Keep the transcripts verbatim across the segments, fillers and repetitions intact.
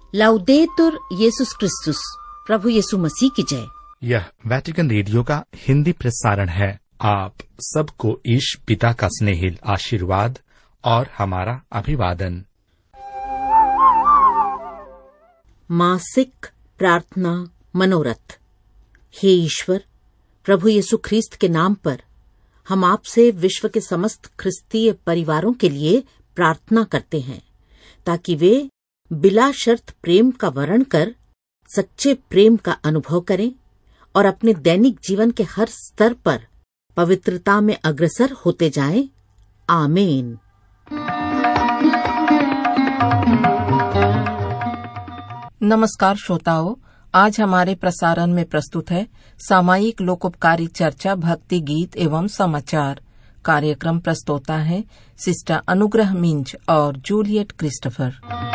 लाउदेतुर येसुस क्रिस्तुस, प्रभु यीशु मसीह की जय। यह वेटिकन रेडियो का हिंदी प्रसारण है। आप सबको ईश पिता का स्नेहिल आशीर्वाद और हमारा अभिवादन। मासिक प्रार्थना मनोरथ। हे ईश्वर, प्रभु यीशु ख्रीस्त के नाम पर हम आपसे विश्व के समस्त ख्रिस्तीय परिवारों के लिए प्रार्थना करते हैं, ताकि वे बिला शर्त प्रेम का वर्ण कर सच्चे प्रेम का अनुभव करें और अपने दैनिक जीवन के हर स्तर पर पवित्रता में अग्रसर होते जाएं। आमीन। नमस्कार श्रोताओं, आज हमारे प्रसारण में प्रस्तुत है सामायिक लोकोपकारी चर्चा, भक्ति गीत एवं समाचार। कार्यक्रम प्रस्तोता है सिस्टर अनुग्रह मिंज और जूलियट क्रिस्टोफर।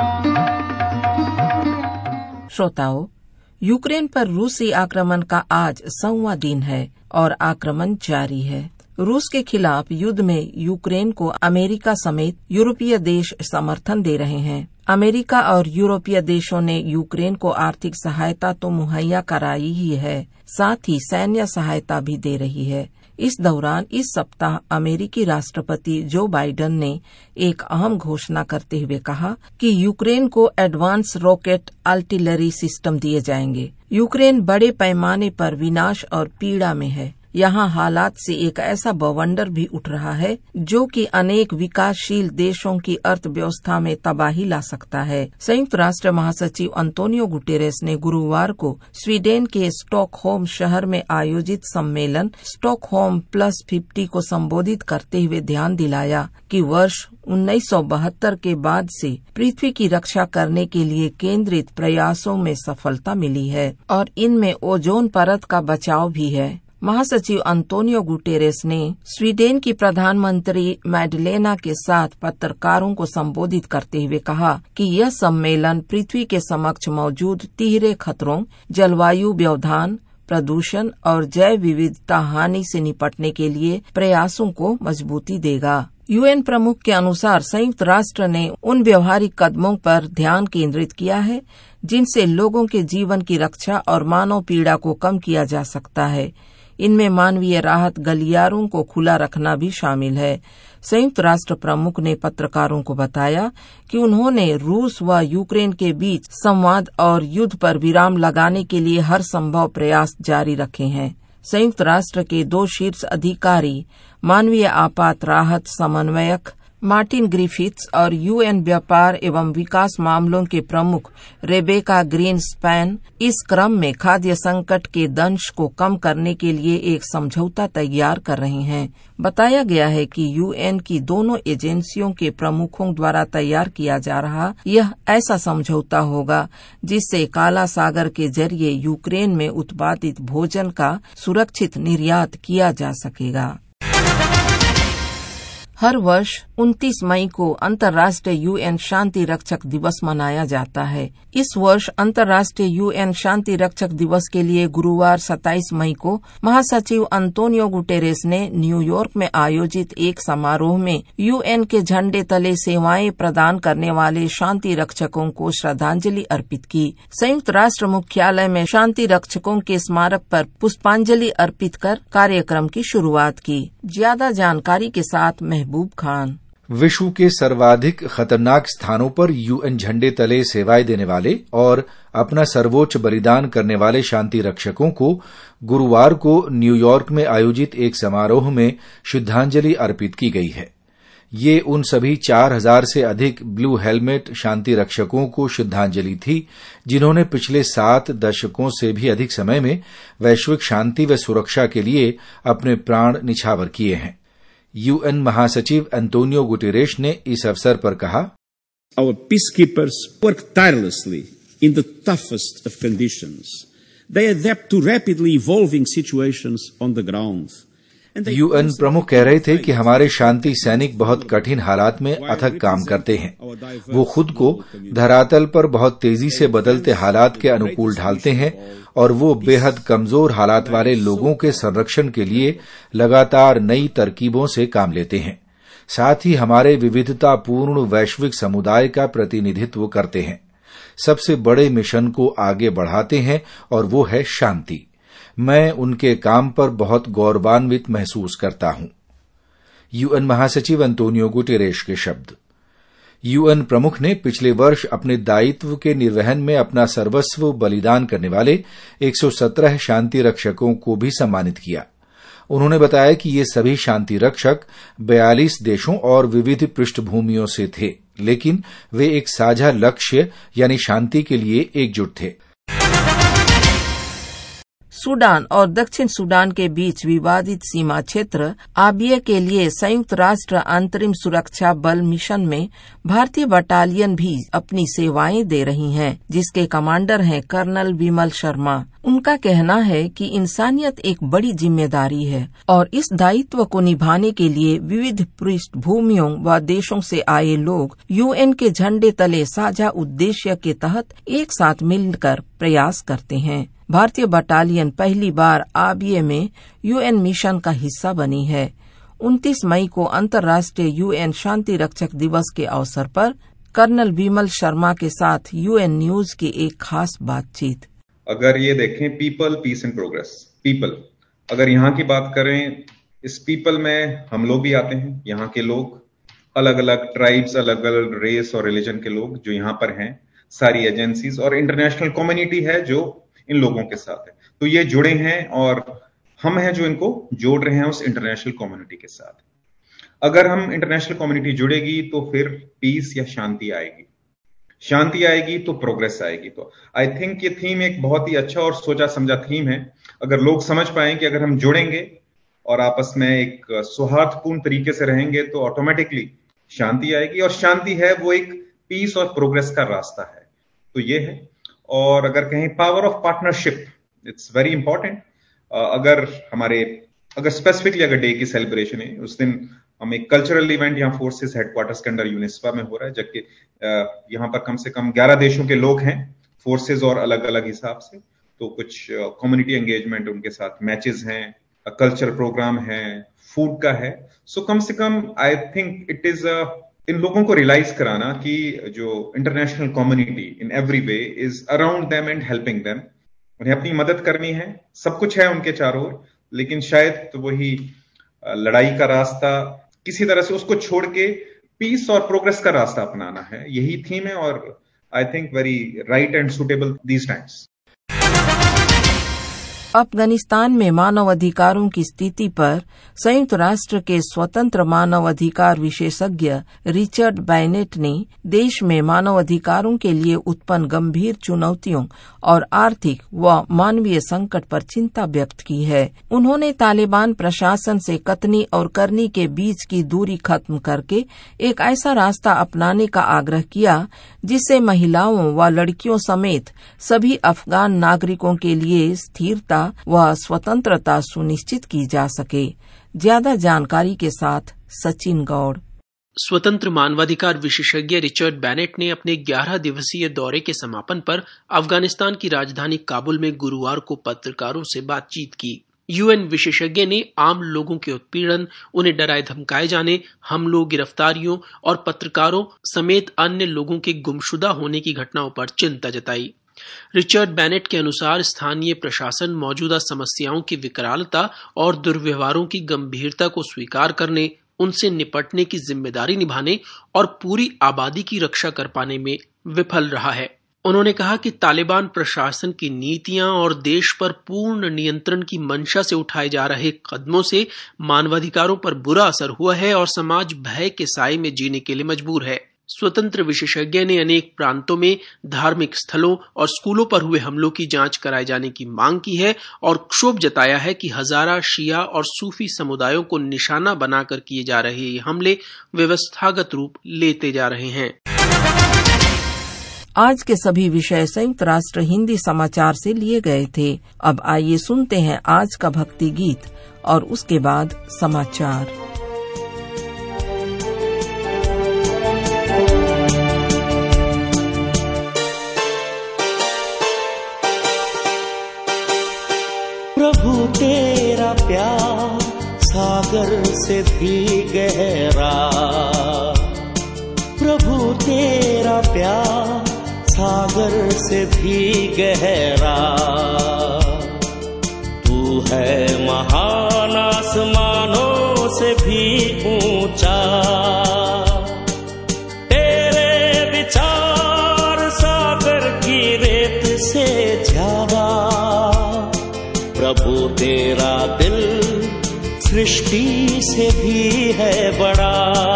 श्रोताओं, यूक्रेन पर रूसी आक्रमण का आज सौवां दिन है और आक्रमण जारी है। रूस के खिलाफ युद्ध में यूक्रेन को अमेरिका समेत यूरोपीय देश समर्थन दे रहे हैं। अमेरिका और यूरोपीय देशों ने यूक्रेन को आर्थिक सहायता तो मुहैया कराई ही है, साथ ही सैन्य सहायता भी दे रही है। इस दौरान इस सप्ताह अमेरिकी राष्ट्रपति जो बाइडेन ने एक अहम घोषणा करते हुए कहा कि यूक्रेन को एडवांस रॉकेट आर्टिलरी सिस्टम दिए जाएंगे। यूक्रेन बड़े पैमाने पर विनाश और पीड़ा में है। यहाँ हालात से एक ऐसा बवंडर भी उठ रहा है जो कि अनेक विकासशील देशों की अर्थव्यवस्था में तबाही ला सकता है। संयुक्त राष्ट्र महासचिव अंतोनियो गुटेरेस ने गुरुवार को स्वीडन के स्टॉकहोम शहर में आयोजित सम्मेलन स्टॉकहोम प्लस फिफ्टी को संबोधित करते हुए ध्यान दिलाया कि वर्ष उन्नीस सौ बहत्तर के बाद से पृथ्वी की रक्षा करने के लिए केंद्रित प्रयासों में सफलता मिली है और इनमें ओजोन परत का बचाव भी है। महासचिव अंतोनियो गुटेरेस ने स्वीडन की प्रधानमंत्री मैडलेना के साथ पत्रकारों को संबोधित करते हुए कहा कि यह सम्मेलन पृथ्वी के समक्ष मौजूद तिहरे खतरों, जलवायु व्यवधान, प्रदूषण और जैव विविधता हानि से निपटने के लिए प्रयासों को मजबूती देगा। यूएन प्रमुख के अनुसार संयुक्त राष्ट्र ने उन व्यवहारिक कदमों पर ध्यान केंद्रित किया है जिनसे लोगों के जीवन की रक्षा और मानव पीड़ा को कम किया जा सकता है। इनमें मानवीय राहत गलियारों को खुला रखना भी शामिल है। संयुक्त राष्ट्र प्रमुख ने पत्रकारों को बताया कि उन्होंने रूस व यूक्रेन के बीच संवाद और युद्ध पर विराम लगाने के लिए हर संभव प्रयास जारी रखे हैं। संयुक्त राष्ट्र के दो शीर्ष अधिकारी, मानवीय आपात राहत समन्वयक मार्टिन ग्रिफिथ्स और यूएन व्यापार एवं विकास मामलों के प्रमुख रेबेका ग्रीनस्पैन इस क्रम में खाद्य संकट के दंश को कम करने के लिए एक समझौता तैयार कर रहे हैं। बताया गया है कि यूएन की दोनों एजेंसियों के प्रमुखों द्वारा तैयार किया जा रहा यह ऐसा समझौता होगा जिससे काला सागर के जरिए यूक्रेन में उत्पादित भोजन का सुरक्षित निर्यात किया जा सकेगा। हर वर्ष उनतीस मई को अंतर्राष्ट्रीय यूएन शांति रक्षक दिवस मनाया जाता है। इस वर्ष अंतर्राष्ट्रीय यूएन शांति रक्षक दिवस के लिए गुरुवार सत्ताईस मई को महासचिव अंतोनियो गुटेरेस ने न्यूयॉर्क में आयोजित एक समारोह में यूएन के झंडे तले सेवाएं प्रदान करने वाले शांति रक्षकों को श्रद्धांजलि अर्पित की। संयुक्त राष्ट्र मुख्यालय में शांति रक्षकों के स्मारक पर पुष्पांजलि अर्पित कर कार्यक्रम की शुरुआत की। ज्यादा जानकारी के साथ महबूब खान। विश्व के सर्वाधिक खतरनाक स्थानों पर यूएन झंडे तले सेवाएं देने वाले और अपना सर्वोच्च बलिदान करने वाले शांति रक्षकों को गुरुवार को न्यूयॉर्क में आयोजित एक समारोह में श्रद्धांजलि अर्पित की गई है। ये उन सभी चार हजार से अधिक ब्लू हेलमेट शांति रक्षकों को श्रद्धांजलि थी जिन्होंने पिछले सात दशकों से भी अधिक समय में वैश्विक शांति व सुरक्षा के लिए अपने प्राण निछावर किए हैं। यूएन महासचिव अंतोनियो गुटेरेस ने इस अवसर पर कहा, Our peacekeepers work tirelessly in the toughest of conditions. They adapt to rapidly evolving situations on the ground. UN प्रमुख कह रहे थे कि हमारे शांति सैनिक बहुत कठिन हालात में अथक काम करते हैं। वो खुद को धरातल पर बहुत तेजी से बदलते हालात के अनुकूल ढालते हैं और वो बेहद कमजोर हालात वाले लोगों के संरक्षण के लिए लगातार नई तरकीबों से काम लेते हैं। साथ ही हमारे विविधतापूर्ण वैश्विक समुदाय का प्रतिनिधित्व करते हैं। सबसे बड़े मिशन को आगे बढ़ाते हैं और वो है शांति। मैं उनके काम पर बहुत गौरवान्वित महसूस करता हूं। यूएन महासचिव अंतोनियो गुटेरेश के शब्द। यूएन प्रमुख ने पिछले वर्ष अपने दायित्व के निर्वहन में अपना सर्वस्व बलिदान करने वाले एक सौ सत्रह शांति रक्षकों को भी सम्मानित किया। उन्होंने बताया कि ये सभी शांति रक्षक बयालीस देशों और विविध पृष्ठभूमियों से थे, लेकिन वे एक साझा लक्ष्य यानी शांति के लिए एकजुट थे। सूडान और दक्षिण सूडान के बीच विवादित सीमा क्षेत्र आबिया के लिए संयुक्त राष्ट्र अंतरिम सुरक्षा बल मिशन में भारतीय बटालियन भी अपनी सेवाएं दे रही हैं, जिसके कमांडर हैं कर्नल विमल शर्मा। उनका कहना है कि इंसानियत एक बड़ी जिम्मेदारी है और इस दायित्व को निभाने के लिए विविध पृष्ठभूमियों व देशों से आए लोग यूएन के झंडे तले साझा उद्देश्य के तहत एक साथ मिलकर प्रयास करते हैं। भारतीय बटालियन पहली बार आबिया में यूएन मिशन का हिस्सा बनी है। उनतीस मई को अंतर्राष्ट्रीय यूएन शांति रक्षक दिवस के अवसर पर कर्नल विमल शर्मा के साथ यूएन न्यूज की एक खास बातचीत। अगर ये देखें people peace and progress, people अगर यहाँ की बात करें, इस पीपल में हम लोग भी आते हैं। यहाँ के लोग अलग अलग ट्राइब्स, अलग अलग रेस और रिलीजन के लोग जो यहाँ पर हैं, सारी एजेंसीज और इंटरनेशनल कम्युनिटी है जो इन लोगों के साथ है। तो ये जुड़े हैं और हम हैं जो इनको जोड़ रहे हैं उस इंटरनेशनल कम्युनिटी के साथ। अगर हम इंटरनेशनल कम्युनिटी जुड़ेगी तो फिर पीस या शांति आएगी, शांति आएगी तो प्रोग्रेस आएगी। तो आई थिंक ये थीम एक बहुत ही अच्छा और सोचा समझा थीम है। अगर लोग समझ पाएं कि अगर हम जुड़ेंगे और आपस में एक सौहार्दपूर्ण तरीके से रहेंगे तो ऑटोमेटिकली शांति आएगी, और शांति है वो एक पीस और प्रोग्रेस का रास्ता है। तो ये है। और अगर कहें power of partnership, it's very important. अगर हमारे अगर स्पेसिफिकली अगर डे की सेलिब्रेशन है, उस दिन हम एक कल्चरल इवेंट यहाँ फोर्सेस हेडक्वार्टर्स के अंडर यूनिस्पा में हो रहा है, जबकि यहाँ पर कम से कम ग्यारह देशों के लोग हैं, फोर्सेस और अलग अलग हिसाब से। तो कुछ कम्युनिटी एंगेजमेंट उनके साथ, मैचेस हैं, कल्चरल प्रोग्राम है, फूड का है। सो so, कम से कम आई थिंक इट इज इन लोगों को रियलाइज कराना कि जो international community in every way is around them and helping them. उन्हें अपनी मदद करनी है, सब कुछ है उनके चारों ओर, लेकिन शायद तो वही लड़ाई का रास्ता किसी तरह से उसको छोड़ के पीस और प्रोग्रेस का रास्ता अपनाना है। यही थीम है और I think very right and suitable these times. Afghanistan में मानव अधिकारों की स्थिति पर संयुक्त राष्ट्र के स्वतंत्र मानव अधिकार विशेषज्ञ रिचर्ड बैनेट ने देश में मानव अधिकारों के लिए उत्पन्न गंभीर चुनौतियों और आर्थिक व मानवीय संकट पर चिंता व्यक्त की है। उन्होंने तालिबान प्रशासन से कतनी और करनी के बीच की दूरी खत्म करके एक ऐसा रास्ता अपनाने का आग्रह किया जिससे महिलाओं व लड़कियों समेत सभी अफगान नागरिकों के लिए स्थिरता व स्वतंत्रता सुनिश्चित की जा सके। ज्यादा जानकारी के साथ सचिन गौड़। स्वतंत्र मानवाधिकार विशेषज्ञ रिचर्ड बैनेट ने अपने ग्यारह दिवसीय दौरे के समापन पर अफगानिस्तान की राजधानी काबुल में गुरुवार को पत्रकारों से बातचीत की। यूएन विशेषज्ञ ने आम लोगों के उत्पीड़न, उन्हें डराए धमकाए जाने, हमलों, गिरफ्तारियों और पत्रकारों समेत अन्य लोगों के गुमशुदा होने की घटनाओं पर चिंता जताई। रिचर्ड बैनेट के अनुसार स्थानीय प्रशासन मौजूदा समस्याओं की विकरालता और दुर्व्यवहारों की गंभीरता को स्वीकार करने, उनसे निपटने की जिम्मेदारी निभाने और पूरी आबादी की रक्षा कर पाने में विफल रहा है। उन्होंने कहा कि तालिबान प्रशासन की नीतियां और देश पर पूर्ण नियंत्रण की मंशा से उठाए जा रहे कदमों से मानवाधिकारों पर बुरा असर हुआ है और समाज भय के साए में जीने के लिए मजबूर है। स्वतंत्र विशेषज्ञ ने अनेक प्रांतों में धार्मिक स्थलों और स्कूलों पर हुए हमलों की जांच कराए जाने की मांग की है और क्षोभ जताया है कि हजारा शिया और सूफी समुदायों को निशाना बनाकर किए जा रहे ये हमले व्यवस्थागत रूप लेते जा रहे हैं। आज के सभी विषय संयुक्त राष्ट्र हिंदी समाचार से लिए गए थे। अब आइए सुनते हैं आज का भक्ति गीत और उसके बाद समाचार। प्रभु तेरा प्यार सागर से भी गहरा, प्रभु तेरा प्यार सागर से भी गहरा, तू है महान आसमानों से भी ऊंचा, तेरे विचार सागर की रेत से ज्यादा, प्रभु तेरा दिल सृष्टि से भी है बड़ा,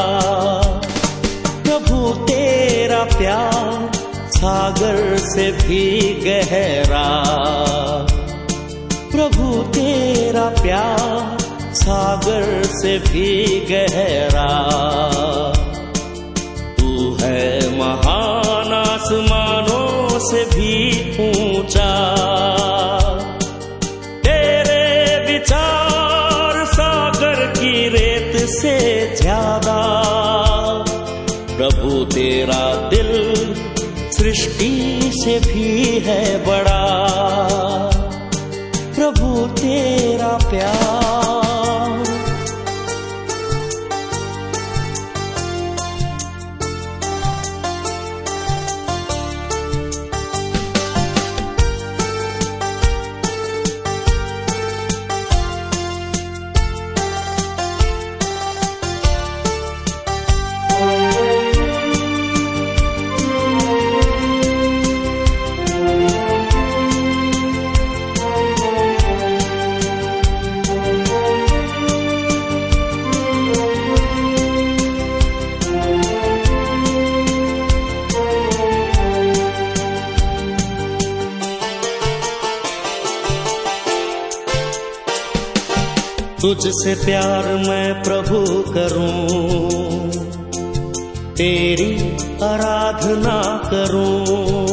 प्रभु तेरा प्यार सागर से भी गहरा, प्रभु तेरा प्यार सागर से भी गहरा, तू है महान आसमानों से भी ऊंचा, तेरे विचार सागर की रेत से ज्यादा, प्रभु तेरा दिल सृष्टि से भी है बड़ा, प्रभु तेरा प्यार। तुझसे प्यार मैं प्रभु करूं, तेरी आराधना करूं,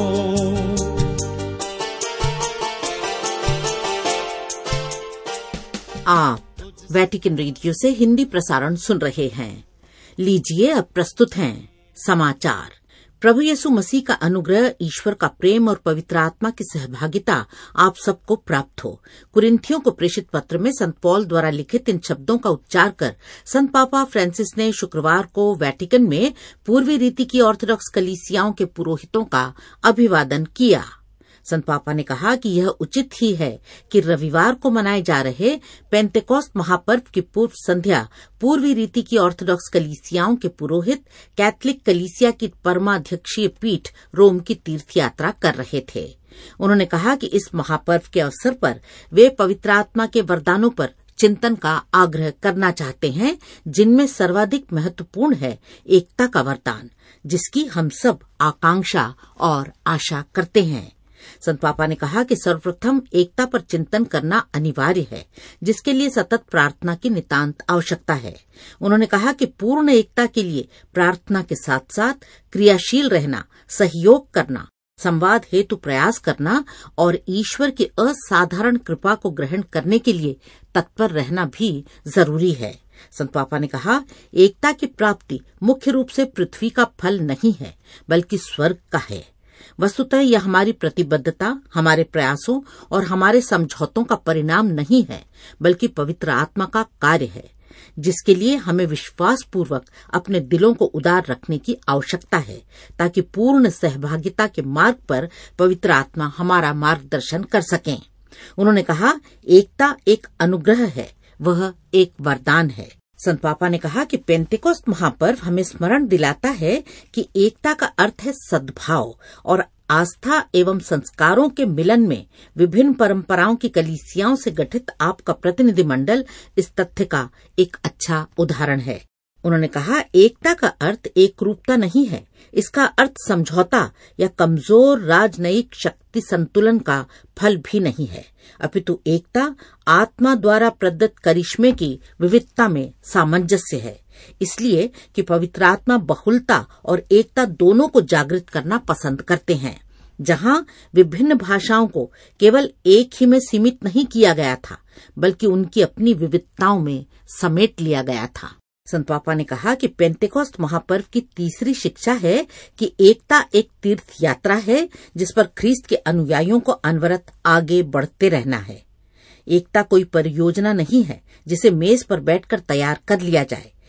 आप वैटिकन रेडियो से हिंदी प्रसारण सुन रहे हैं। लीजिए अब प्रस्तुत हैं समाचार। प्रभु यीशु मसीह का अनुग्रह, ईश्वर का प्रेम और पवित्र आत्मा की सहभागिता आप सबको प्राप्त हो। कुरिन्थियों को प्रेषित पत्र में संत पौल द्वारा लिखित इन शब्दों का उच्चार कर संत पापा फ्रांसिस ने शुक्रवार को वैटिकन में पूर्वी रीति की ऑर्थोडॉक्स कलीसियाओं के पुरोहितों का अभिवादन किया। संत पापा ने कहा कि यह उचित ही है कि रविवार को मनाए जा रहे पेंतेकोस्त महापर्व की पूर्व संध्या पूर्वी रीति की ऑर्थोडॉक्स कलीसियाओं के पुरोहित कैथलिक कलीसिया की परमाध्यक्षीय पीठ रोम की तीर्थ यात्रा कर रहे थे। उन्होंने कहा कि इस महापर्व के अवसर पर वे पवित्र आत्मा के वरदानों पर चिंतन का आग्रह करना चाहते हैं, जिनमें सर्वाधिक महत्वपूर्ण है एकता का वरदान, जिसकी हम सब आकांक्षा और आशा करते हैं। संत पापा ने कहा कि सर्वप्रथम एकता पर चिंतन करना अनिवार्य है, जिसके लिए सतत प्रार्थना की नितांत आवश्यकता है। उन्होंने कहा कि पूर्ण एकता के लिए प्रार्थना के साथ साथ क्रियाशील रहना, सहयोग करना, संवाद हेतु प्रयास करना और ईश्वर की असाधारण कृपा को ग्रहण करने के लिए तत्पर रहना भी जरूरी है। संत पापा ने कहा, एकता की प्राप्ति मुख्य रूप से पृथ्वी का फल नहीं है, बल्कि स्वर्ग का है। वस्तुतः यह हमारी प्रतिबद्धता, हमारे प्रयासों और हमारे समझौतों का परिणाम नहीं है, बल्कि पवित्र आत्मा का कार्य है, जिसके लिए हमें विश्वास पूर्वक अपने दिलों को उदार रखने की आवश्यकता है, ताकि पूर्ण सहभागिता के मार्ग पर पवित्र आत्मा हमारा मार्गदर्शन कर सकें। उन्होंने कहा, एकता एक अनुग्रह है, वह एक वरदान है। संत पापा ने कहा कि पेंतेकोस्त महापर्व हमें स्मरण दिलाता है कि एकता का अर्थ है सद्भाव और आस्था एवं संस्कारों के मिलन में विभिन्न परंपराओं की कलीसियाओं से गठित आपका प्रतिनिधिमंडल इस तथ्य का एक अच्छा उदाहरण है। उन्होंने कहा, एकता का अर्थ एक रूपता नहीं है, इसका अर्थ समझौता या कमजोर राजनयिक शक्ति संतुलन का फल भी नहीं है, अपितु एकता आत्मा द्वारा प्रदत्त करिश्मे की विविधता में सामंजस्य है, इसलिए कि पवित्र आत्मा बहुलता और एकता दोनों को जागृत करना पसंद करते हैं। जहां विभिन्न भाषाओं को केवल एक ही में सीमित नहीं किया गया था, बल्कि उनकी अपनी विविधताओं में समेट लिया गया था। संत पापा ने कहा कि पेंतेकोस्त महापर्व की तीसरी शिक्षा है कि एकता एक तीर्थ यात्रा है, जिस पर ख्रीस्त के अनुयायियों को अनवरत आगे बढ़ते रहना है। एकता कोई परियोजना नहीं है जिसे मेज पर बैठकर तैयार कर लिया जाए।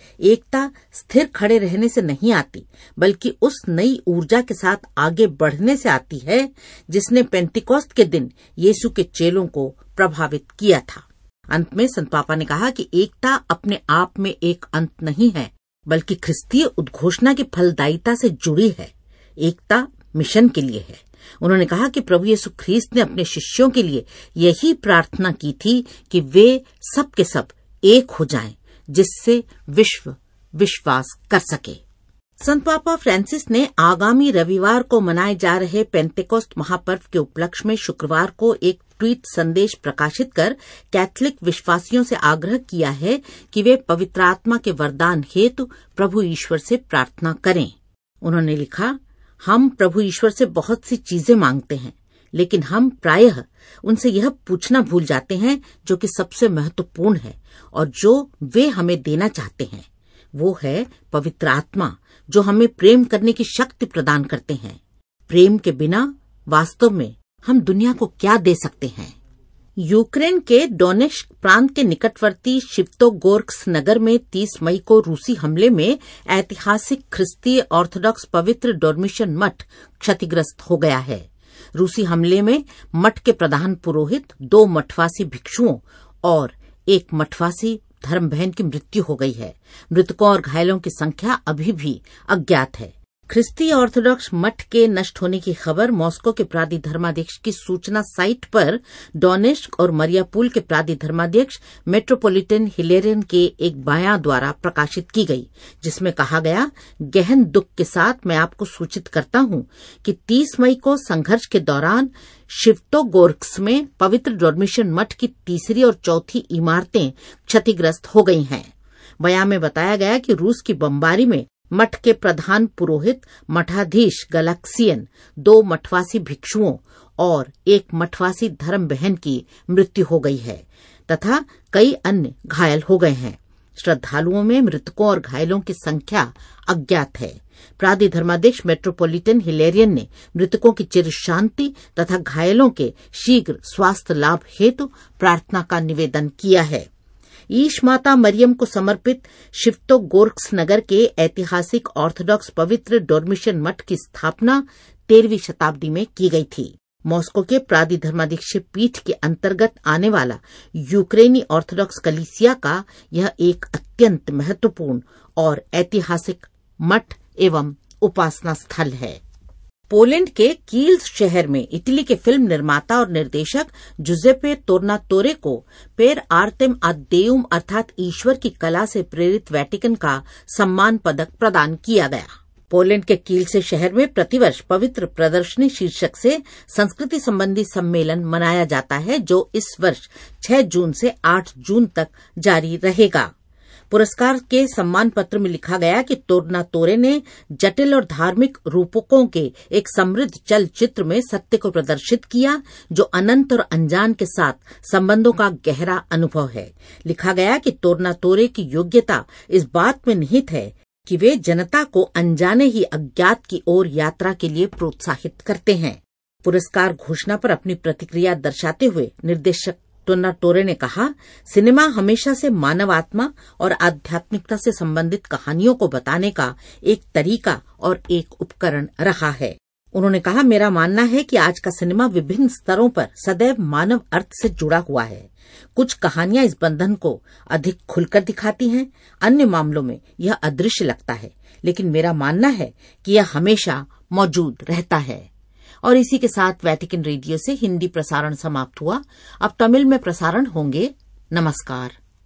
एकता स्थिर खड़े रहने से नहीं आती, बल्कि उस नई ऊर्जा के साथ आगे बढ़ने से आती है जिसने पेंटिकोस्त के दिन यीशु के चेलों को प्रभावित किया था। अंत में संत पापा ने कहा कि एकता अपने आप में एक अंत नहीं है, बल्कि ख्रिस्तीय उद्घोषणा की फलदायिता से जुड़ी है। एकता मिशन के लिए है। उन्होंने कहा कि प्रभु यीशु ख्रीस्त ने अपने शिष्यों के लिए यही प्रार्थना की थी कि वे सब के सब एक हो जाएं, जिससे विश्व विश्वास कर सके। संत पापा फ्रांसिस ने आगामी रविवार को मनाए जा रहे पेंटेकोस्ट महापर्व के उपलक्ष्य में शुक्रवार को एक ट्वीट संदेश प्रकाशित कर कैथोलिक विश्वासियों से आग्रह किया है कि वे पवित्र आत्मा के वरदान हेतु प्रभु ईश्वर से प्रार्थना करें। उन्होंने लिखा, हम प्रभु ईश्वर से बहुत सी चीजें मांगते हैं, लेकिन हम प्रायः उनसे यह पूछना भूल जाते हैं जो कि सबसे महत्वपूर्ण है और जो वे हमें देना चाहते हैं। वो है पवित्र आत्मा, जो हमें प्रेम करने की शक्ति प्रदान करते हैं। प्रेम के बिना वास्तव में हम दुनिया को क्या दे सकते हैं। यूक्रेन के डोनेट्स्क प्रांत के निकटवर्ती शिव्तोगोर्स्क नगर में तीस मई को रूसी हमले में ऐतिहासिक ख्रिस्तीय ऑर्थोडॉक्स पवित्र डोर्मिशन मठ क्षतिग्रस्त हो गया है। रूसी हमले में मठ के प्रधान पुरोहित, दो मठवासी भिक्षुओं और एक मठवासी धर्म बहन की मृत्यु हो गई है। मृतकों और घायलों की संख्या अभी भी अज्ञात है। ख्रिस्तीय ऑर्थोडॉक्स मठ के नष्ट होने की खबर मॉस्को के प्रादि धर्माध्यक्ष की सूचना साइट पर डोनेट्स्क और मरियापुल के प्रादि धर्माध्यक्ष मेट्रोपोलिटन हिलेरियन के एक बयान द्वारा प्रकाशित की गई, जिसमें कहा गया, गहन दुख के साथ मैं आपको सूचित करता हूं कि तीस मई को संघर्ष के दौरान शिव्तोगोर्स्क में पवित्र डोर्मिशन मठ की तीसरी और चौथी इमारतें क्षतिग्रस्त हो गई हैं। बयान में बताया गया कि रूस की बमबारी में मठ के प्रधान पुरोहित, मठाधीश गैलेक्सियन, दो मठवासी भिक्षुओं और एक मठवासी धर्म बहन की मृत्यु हो गई है तथा कई अन्य घायल हो गए हैं। श्रद्धालुओं में मृतकों और घायलों की संख्या अज्ञात है। प्रादि धर्माध्यक्ष मेट्रोपोलिटन हिलेरियन ने मृतकों की चिर शांति तथा घायलों के शीघ्र स्वास्थ्य लाभ हेतु प्रार्थना का निवेदन किया है। ईश माता मरियम को समर्पित शिव्तोगोर्स्क नगर के ऐतिहासिक ऑर्थोडॉक्स पवित्र डोर्मिशन मठ की स्थापना तेरहवीं शताब्दी में की गई थी। मॉस्को के प्रादि धर्माध्यक्ष पीठ के अंतर्गत आने वाला यूक्रेनी ऑर्थोडॉक्स कलीसिया का यह एक अत्यंत महत्वपूर्ण और ऐतिहासिक मठ एवं उपासना स्थल है। पोलैंड के कील्स शहर में इटली के फिल्म निर्माता और निर्देशक जुजेप्पे तोर्नातोरे को पेर आर्तेम ad deum अर्थात ईश्वर की कला से प्रेरित वेटिकन का सम्मान पदक प्रदान किया गया। पोलैंड के कील्स शहर में प्रतिवर्ष पवित्र प्रदर्शनी शीर्षक से संस्कृति संबंधी सम्मेलन मनाया जाता है, जो इस वर्ष छह जून से आठ जून तक जारी रहेगा। पुरस्कार के सम्मान पत्र में लिखा गया कि तोर्नातोरे ने जटिल और धार्मिक रूपकों के एक समृद्ध चलचित्र में सत्य को प्रदर्शित किया, जो अनंत और अनजान के साथ संबंधों का गहरा अनुभव है। लिखा गया कि तोर्नातोरे की योग्यता इस बात में निहित है कि वे जनता को अनजाने ही अज्ञात की ओर यात्रा के लिए प्रोत्साहित करते हैं। पुरस्कार घोषणा पर अपनी प्रतिक्रिया दर्शाते हुए निर्देशक तोर्नातोरे ने कहा, सिनेमा हमेशा से मानव आत्मा और आध्यात्मिकता से संबंधित कहानियों को बताने का एक तरीका और एक उपकरण रहा है। उन्होंने कहा, मेरा मानना है कि आज का सिनेमा विभिन्न स्तरों पर सदैव मानव अर्थ से जुड़ा हुआ है। कुछ कहानियां इस बंधन को अधिक खुलकर दिखाती हैं, अन्य मामलों में यह अदृश्य लगता है, लेकिन मेरा मानना है कि यह हमेशा मौजूद रहता है। और इसी के साथ वेटिकन रेडियो से हिंदी प्रसारण समाप्त हुआ। अब तमिल में प्रसारण होंगे। नमस्कार।